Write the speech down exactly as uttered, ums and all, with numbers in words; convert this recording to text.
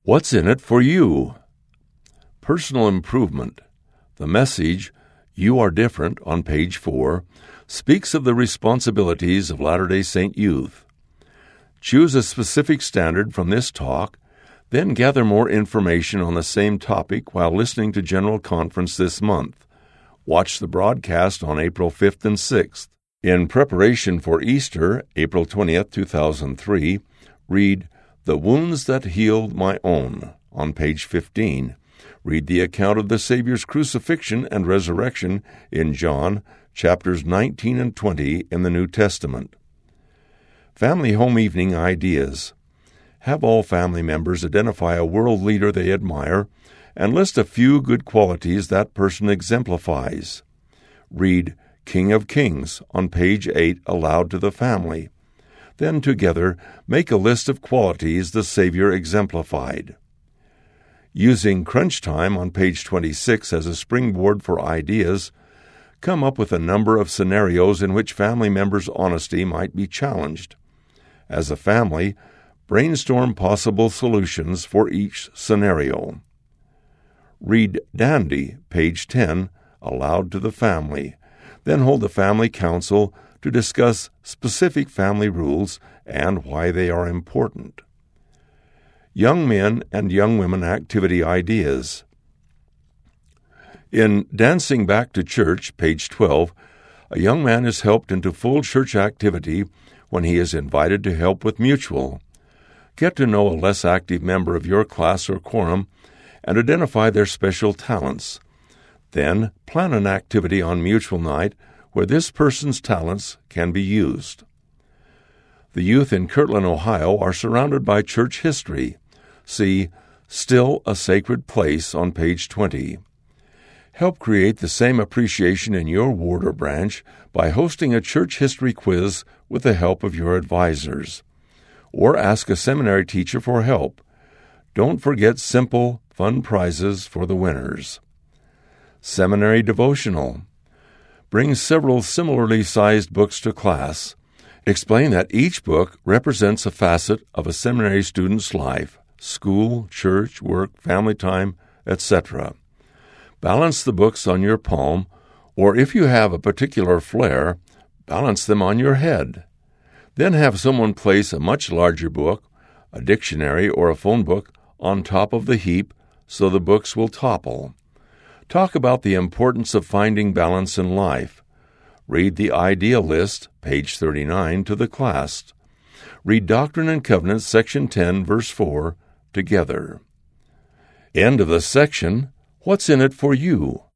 What's in it for you? Personal improvement. The message, You Are Different, on page four, speaks of the responsibilities of Latter-day Saint youth. Choose a specific standard from this talk, then gather more information on the same topic while listening to General Conference this month. Watch the broadcast on April fifth and sixth. In preparation for Easter, April twentieth, two thousand three, read The Wounds That Healed My Own on page fifteen. Read the account of the Savior's crucifixion and resurrection in John, chapters nineteen and twenty in the New Testament. Family Home Evening Ideas. Have all family members identify a world leader they admire and list a few good qualities that person exemplifies. Read King of Kings on page eight aloud to the family. Then together make a list of qualities the Savior exemplified. Using Crunch Time on page twenty-six as a springboard for ideas, come up with a number of scenarios in which family members' honesty might be challenged. As a family, brainstorm possible solutions for each scenario. Read Dandy, page ten, aloud to the family. Then hold a family council to discuss specific family rules and why they are important. Young men and young women activity ideas. In Dancing Back to Church, page twelve, a young man is helped into full church activity when he is invited to help with mutual. Get to know a less active member of your class or quorum and identify their special talents. Then plan an activity on mutual night where this person's talents can be used. The youth in Kirtland, Ohio are surrounded by church history. See Still a Sacred Place on page twenty. Help create the same appreciation in your ward or branch by hosting a church history quiz with the help of your advisors. Or ask a seminary teacher for help. Don't forget simple, fun prizes for the winners. Seminary Devotional. Bring several similarly sized books to class. Explain that each book represents a facet of a seminary student's life: school, church, work, family time, et cetera. Balance the books on your palm, or if you have a particular flair, balance them on your head. Then have someone place a much larger book, a dictionary or a phone book, on top of the heap so the books will topple. Talk about the importance of finding balance in life. Read the Idea List, page thirty-nine, to the class. Read Doctrine and Covenants, section ten, verse four, together. End of the section. What's in it for you?